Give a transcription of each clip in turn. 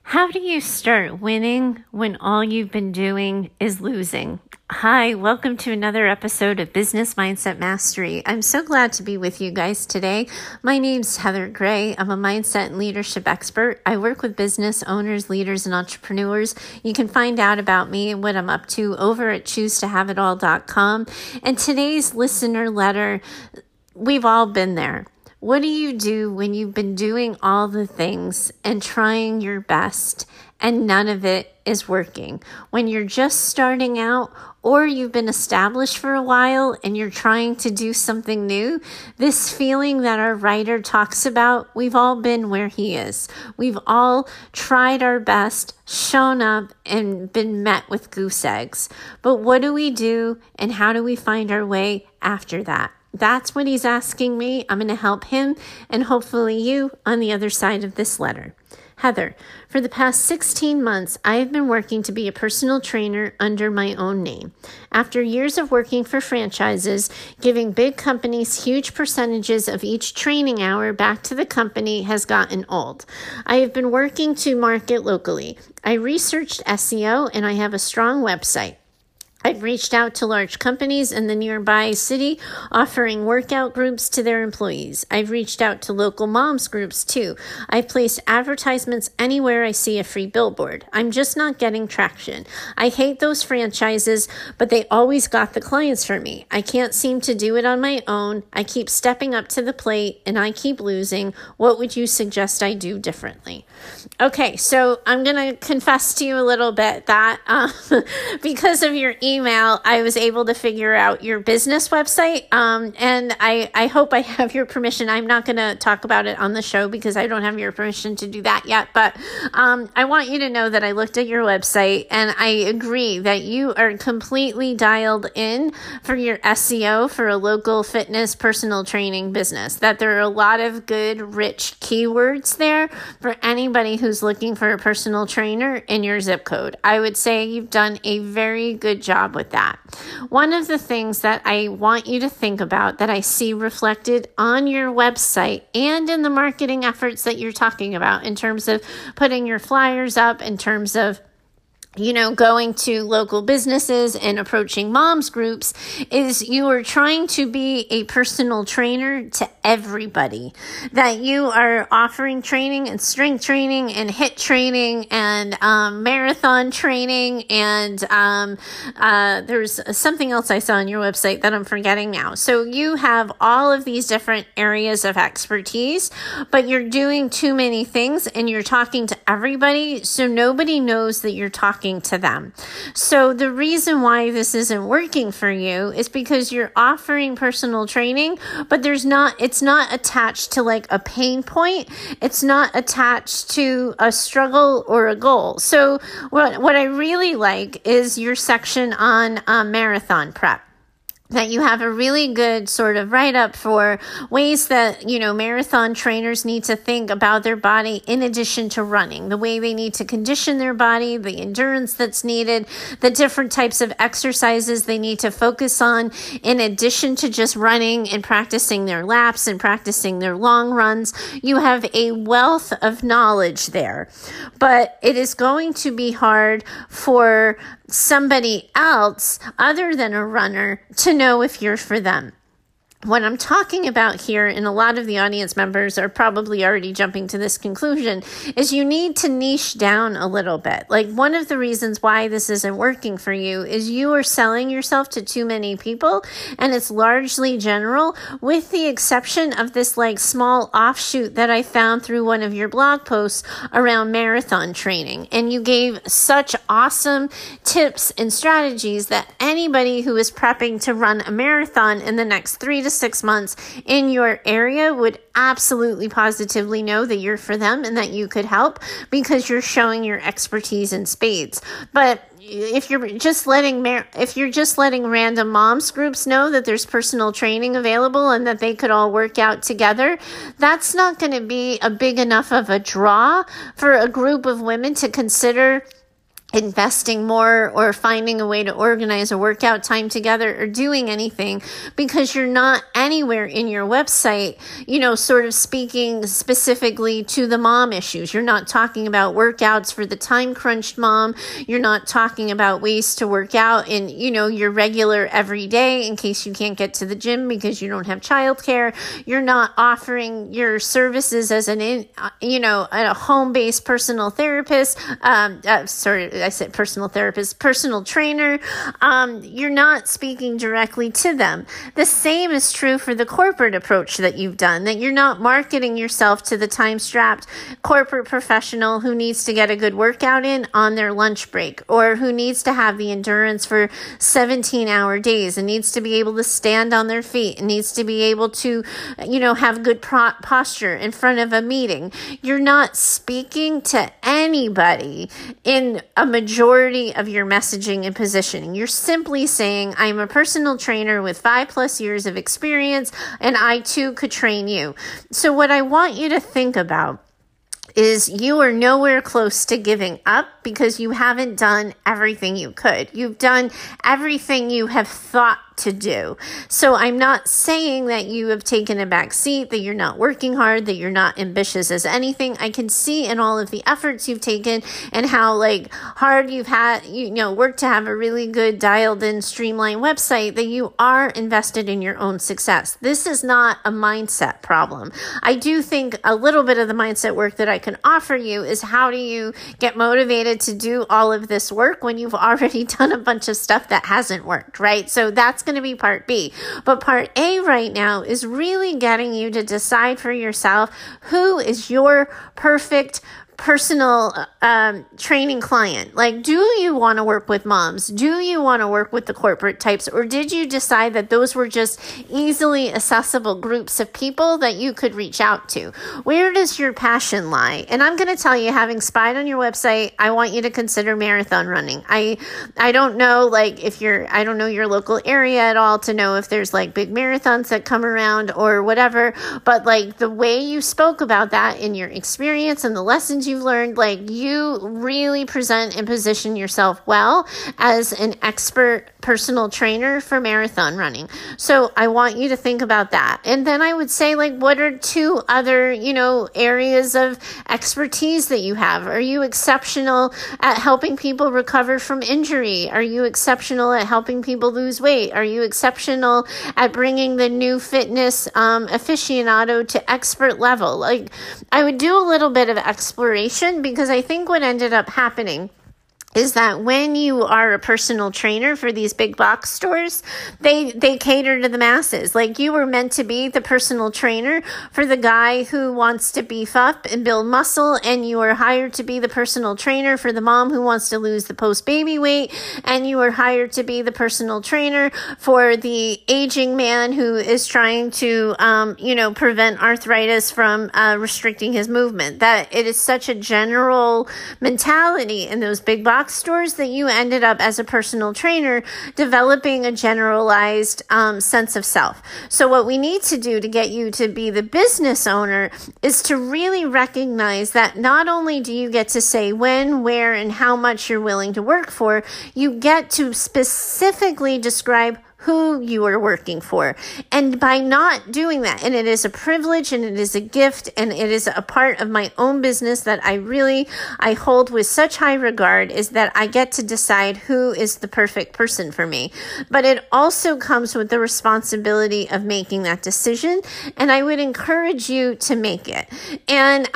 How do you start winning when all you've been doing is losing? Hi, welcome to another episode of Business Mindset Mastery. I'm so glad to be with you guys today. My name's Heather Gray. I'm a mindset and leadership expert. I work with business owners, leaders, and entrepreneurs. You can find out about me and what I'm up to over at choosetohaveitall.com. And today's listener letter, we've all been there. What do you do when you've been doing all the things and trying your best and none of it is working? When you're just starting out or you've been established for a while and you're trying to do something new, this feeling that our writer talks about, we've all been where he is. We've all tried our best, shown up, and been met with goose eggs. But what do we do and how do we find our way after that? That's what he's asking me. I'm going to help him and hopefully you on the other side of this letter. Heather, for the past 16 months, I have been working to be a personal trainer under my own name. After years of working for franchises, giving big companies huge percentages of each training hour back to the company has gotten old. I have been working to market locally. I researched SEO and I have a strong website. I've reached out to large companies in the nearby city offering workout groups to their employees. I've reached out to local moms groups too. I've placed advertisements anywhere I see a free billboard. I'm just not getting traction. I hate those franchises, but they always got the clients for me. I can't seem to do it on my own. I keep stepping up to the plate and I keep losing. What would you suggest I do differently? Okay, so I'm going to confess to you a little bit that because of your email, I was able to figure out your business website, and I hope I have your permission. I'm not going to talk about it on the show because I don't have your permission to do that yet, but I want you to know that I looked at your website and I agree that you are completely dialed in for your SEO for a local fitness personal training business, that there are a lot of good, rich keywords there for anybody who's looking for a personal trainer in your zip code. I would say you've done a very good job with that. One of the things that I want you to think about that I see reflected on your website and in the marketing efforts that you're talking about in terms of putting your flyers up, in terms of going to local businesses and approaching moms groups, is you are trying to be a personal trainer to everybody. That you are offering training and strength training and HIIT training and marathon training and there's something else I saw on your website that I'm forgetting now. So you have all of these different areas of expertise, but you're doing too many things and you're talking to everybody, so nobody knows that you're talking to them. So the reason why this isn't working for you is because you're offering personal training, but it's not attached to like a pain point. It's not attached to a struggle or a goal. So what I really like is your section on marathon prep. That you have a really good sort of write-up for ways that, marathon trainers need to think about their body in addition to running, the way they need to condition their body, the endurance that's needed, the different types of exercises they need to focus on in addition to just running and practicing their laps and practicing their long runs. You have a wealth of knowledge there, but it is going to be hard for somebody else other than a runner to know if you're for them. What I'm talking about here, and a lot of the audience members are probably already jumping to this conclusion, is you need to niche down a little bit. Like, one of the reasons why this isn't working for you is you are selling yourself to too many people, and it's largely general, with the exception of this like small offshoot that I found through one of your blog posts around marathon training. And you gave such awesome tips and strategies that anybody who is prepping to run a marathon in the next 3 to 6 months in your area would absolutely positively know that you're for them and that you could help because you're showing your expertise in spades. But if you're just letting random moms groups know that there's personal training available and that they could all work out together, that's not going to be a big enough of a draw for a group of women to consider investing more or finding a way to organize a workout time together or doing anything, because you're not anywhere in your website, sort of speaking specifically to the mom issues. You're not talking about workouts for the time crunched mom. You're not talking about ways to work out in, your regular everyday in case you can't get to the gym because you don't have childcare. You're not offering your services as a home-based personal therapist. I said personal therapist, personal trainer. You're not speaking directly to them. The same is true for the corporate approach that you've done, that you're not marketing yourself to the time-strapped corporate professional who needs to get a good workout in on their lunch break, or who needs to have the endurance for 17-hour days and needs to be able to stand on their feet and needs to be able to, have good posture in front of a meeting. You're not speaking to anybody in a majority of your messaging and positioning. You're simply saying, I'm a personal trainer with 5+ years of experience, and I too could train you. So what I want you to think about is you are nowhere close to giving up because you haven't done everything you could. You've done everything you have thought to do. So I'm not saying that you have taken a back seat, that you're not working hard, that you're not ambitious as anything. I can see in all of the efforts you've taken and how hard you've had, work to have a really good dialed in streamlined website, that you are invested in your own success. This is not a mindset problem. I do think a little bit of the mindset work that I can offer you is how do you get motivated to do all of this work when you've already done a bunch of stuff that hasn't worked, right? So that's going to be part B. But part A right now is really getting you to decide for yourself who is your perfect personal training client. Do you want to work with moms? Do you want to work with the corporate types? Or did you decide that those were just easily accessible groups of people that you could reach out to? Where does your passion lie? And I'm going to tell you, having spied on your website, I want you to consider marathon running. I don't know, I don't know your local area at all to know if there's big marathons that come around or whatever, but the way you spoke about that in your experience and the lessons you've learned, you really present and position yourself well as an expert personal trainer for marathon running. So I want you to think about that. And then I would say, what are 2 other, areas of expertise that you have? Are you exceptional at helping people recover from injury? Are you exceptional at helping people lose weight? Are you exceptional at bringing the new fitness aficionado to expert level? I would do a little bit of exploration, because I think what ended up happening is that when you are a personal trainer for these big box stores, they cater to the masses. You were meant to be the personal trainer for the guy who wants to beef up and build muscle, and you are hired to be the personal trainer for the mom who wants to lose the post-baby weight, and you are hired to be the personal trainer for the aging man who is trying to, prevent arthritis from restricting his movement. That it is such a general mentality in those big box stores that you ended up as a personal trainer developing a generalized sense of self. So what we need to do to get you to be the business owner is to really recognize that not only do you get to say when, where, and how much you're willing to work for, you get to specifically describe who you are working for. And by not doing that, and it is a privilege and it is a gift and it is a part of my own business that I hold with such high regard, is that I get to decide who is the perfect person for me. But it also comes with the responsibility of making that decision. And I would encourage you to make it. And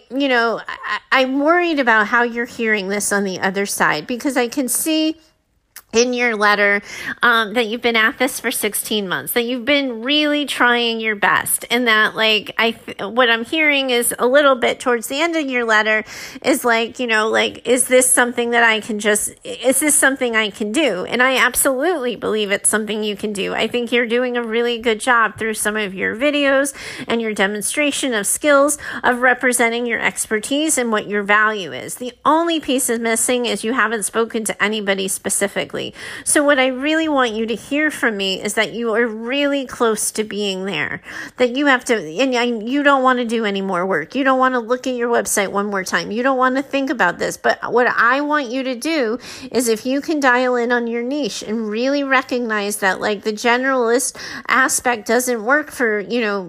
I'm worried about how you're hearing this on the other side, because I can see in your letter that you've been at this for 16 months, that you've been really trying your best, and that what I'm hearing is a little bit towards the end of your letter is is this something that is this something I can do? And I absolutely believe it's something you can do. I think you're doing a really good job through some of your videos and your demonstration of skills of representing your expertise and what your value is. The only piece is missing is you haven't spoken to anybody specifically. quickly. So what I really want you to hear from me is that you are really close to being there, that you have to, and you don't want to do any more work. You don't want to look at your website one more time. You don't want to think about this. But what I want you to do is, if you can dial in on your niche and really recognize that, like, the generalist aspect doesn't work for,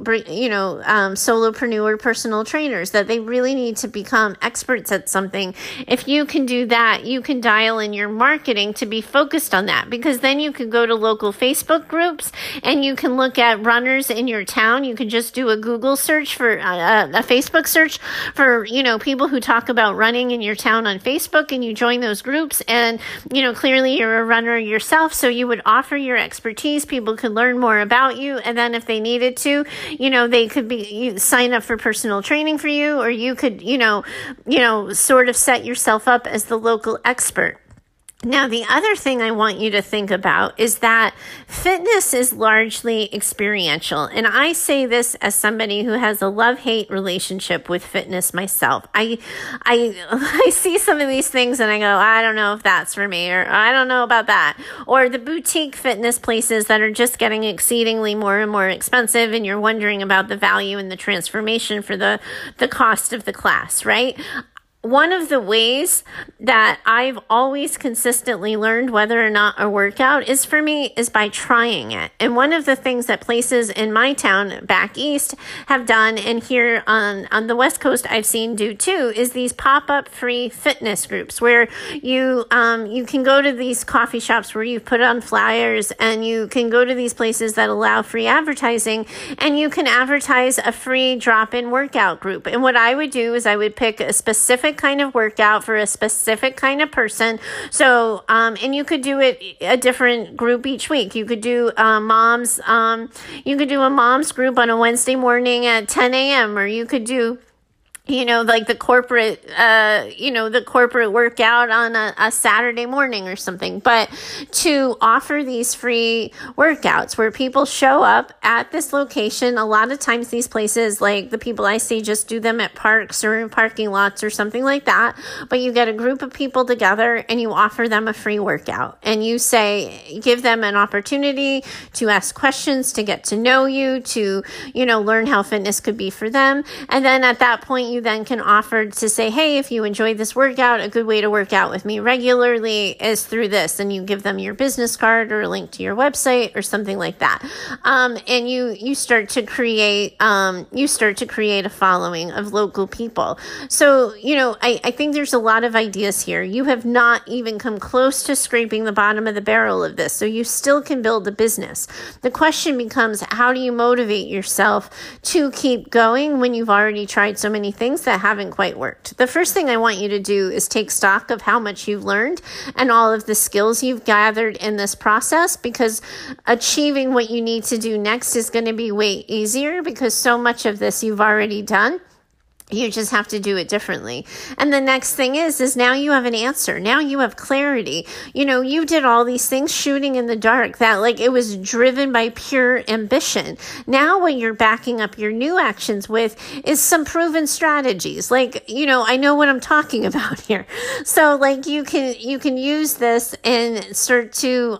solopreneur personal trainers, that they really need to become experts at something. If you can do that, you can dial in your marketing to be focused on that, because then you can go to local Facebook groups and you can look at runners in your town. You can just do a Google search for a Facebook search for, people who talk about running in your town on Facebook, and you join those groups. And, clearly you're a runner yourself, so you would offer your expertise. People could learn more about you. And then if they needed to, they could sign up for personal training for you, or you could, sort of set yourself up as the local expert. Now, the other thing I want you to think about is that fitness is largely experiential. And I say this as somebody who has a love-hate relationship with fitness myself. I see some of these things and I go, I don't know if that's for me, or I don't know about that. Or the boutique fitness places that are just getting exceedingly more and more expensive, and you're wondering about the value and the transformation for the cost of the class, right? One of the ways that I've always consistently learned whether or not a workout is for me is by trying it. And one of the things that places in my town back east have done, and here on the West Coast I've seen do too, is these pop-up free fitness groups where you can go to these coffee shops where you put on flyers, and you can go to these places that allow free advertising, and you can advertise a free drop-in workout group. And what I would do is I would pick a specific kind of workout for a specific kind of person. So, and you could do it a different group each week. You could do a mom's group on a Wednesday morning at 10 a.m. or you could do like the corporate workout on a Saturday morning or something. But to offer these free workouts where people show up at this location, a lot of times these places, like the people I see, just do them at parks or in parking lots or something like that. But you get a group of people together and you offer them a free workout, and you give them an opportunity to ask questions, to get to know you, to, learn how fitness could be for them. And then at that point, you then can offer to say, hey, if you enjoyed this workout, a good way to work out with me regularly is through this. And you give them your business card or a link to your website or something like that. And you start to create a following of local people. So, I think there's a lot of ideas here. You have not even come close to scraping the bottom of the barrel of this. So you still can build a business. The question becomes, how do you motivate yourself to keep going when you've already tried so many things that haven't quite worked? The first thing I want you to do is take stock of how much you've learned and all of the skills you've gathered in this process, because achieving what you need to do next is going to be way easier, because so much of this you've already done. You just have to do it differently. And the next thing is now you have an answer. Now you have clarity. You did all these things shooting in the dark that it was driven by pure ambition. Now what you're backing up your new actions with is some proven strategies. I know what I'm talking about here. So you can use this and start to,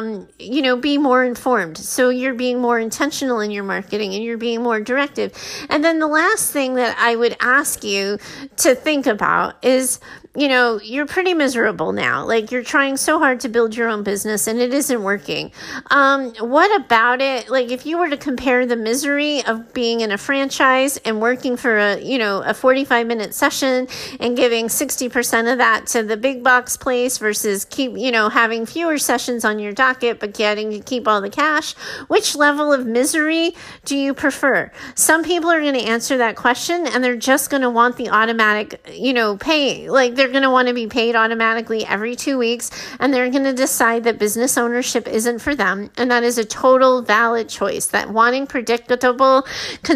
be more informed. So you're being more intentional in your marketing and you're being more directive. And then the last thing that I would ask you to think about is, you're pretty miserable now. You're trying so hard to build your own business and it isn't working. What about it? If you were to compare the misery of being in a franchise and working for a 45-minute session and giving 60% of that to the big box place versus having fewer sessions on your docket, but getting to keep all the cash, which level of misery do you prefer? Some people are going to answer that question and they're just going to want the automatic, pay. They're going to want to be paid automatically every 2 weeks, and they're going to decide that business ownership isn't for them. And that is a total valid choice. That wanting predictable,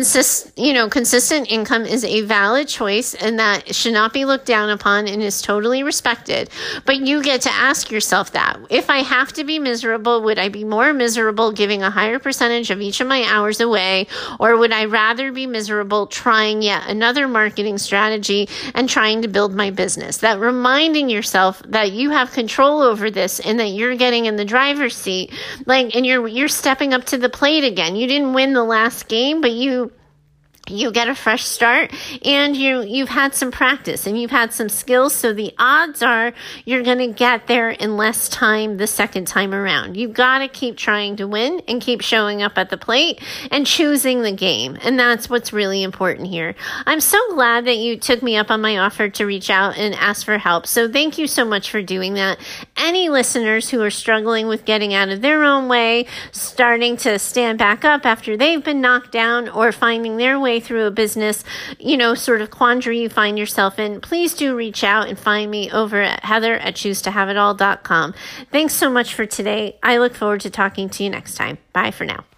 consistent income is a valid choice, and that should not be looked down upon and is totally respected. But you get to ask yourself that. If I have to be miserable, would I be more miserable giving a higher percentage of each of my hours away, or would I rather be miserable trying yet another marketing strategy and trying to build my business? practice, that reminding yourself that you have control over this and that you're getting in the driver's seat, and you're stepping up to the plate again. You didn't win the last game, but you get a fresh start, and you've had some practice and you've had some skills. So the odds are you're going to get there in less time the second time around. You've got to keep trying to win and keep showing up at the plate and choosing the game. And that's what's really important here. I'm so glad that you took me up on my offer to reach out and ask for help. So thank you so much for doing that. Any listeners who are struggling with getting out of their own way, starting to stand back up after they've been knocked down, or finding their way through a business, sort of quandary you find yourself in, please do reach out and find me over at heather@choosetohaveitall.com. Thanks so much for today. I look forward to talking to you next time. Bye for now.